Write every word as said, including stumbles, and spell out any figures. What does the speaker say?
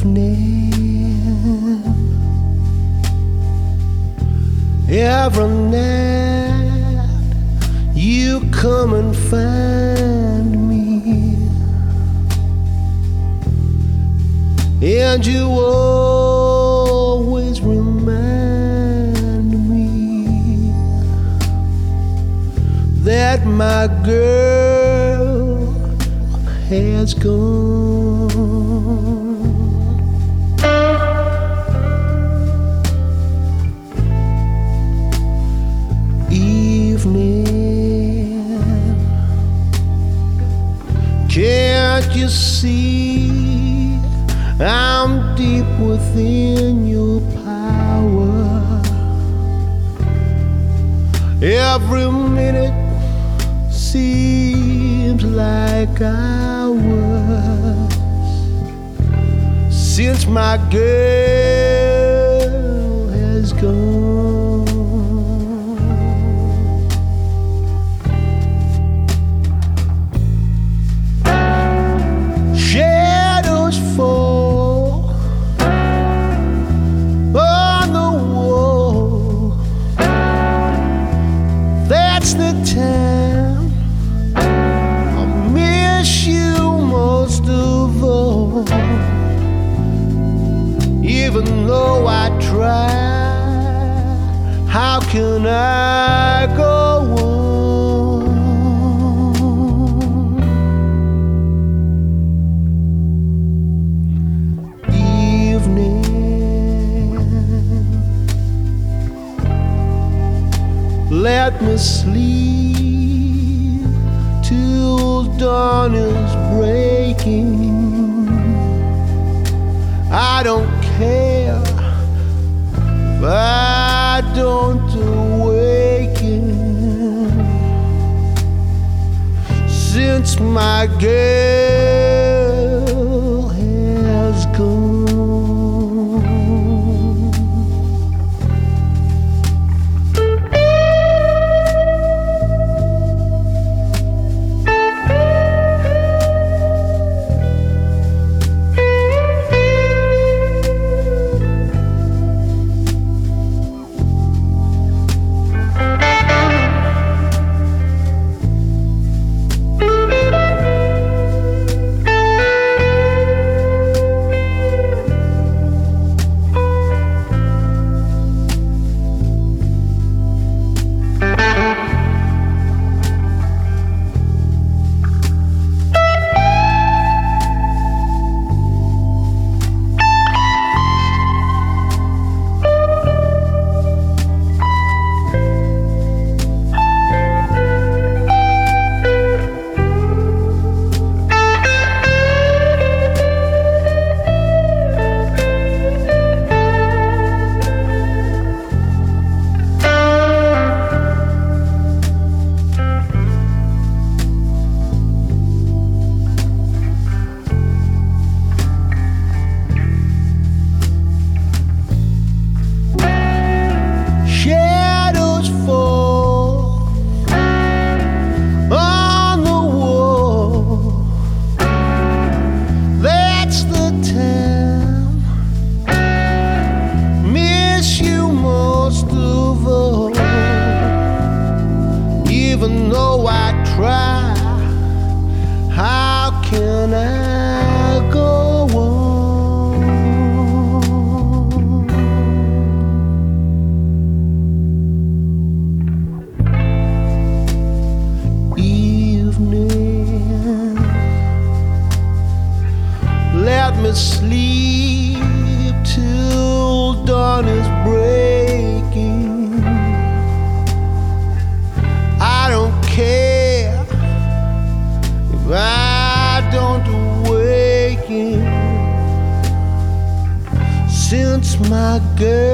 evening, every night you come and find me, and you always remind me that my girl has gone. Evening, can't you see I'm deep within your power? Every minute seems like hours since my girl has gone. Shadows fall on the wall. That's the time I miss you most of all. Even though I try, how can I go on? Evening, let me sleep till dawn is breaking. I don't care if I don't awaken, since my girl has gone. Even though I try, how can I go on? Evening, let me sleep till dawn is breaking. I don't care if I don't awaken, since my girl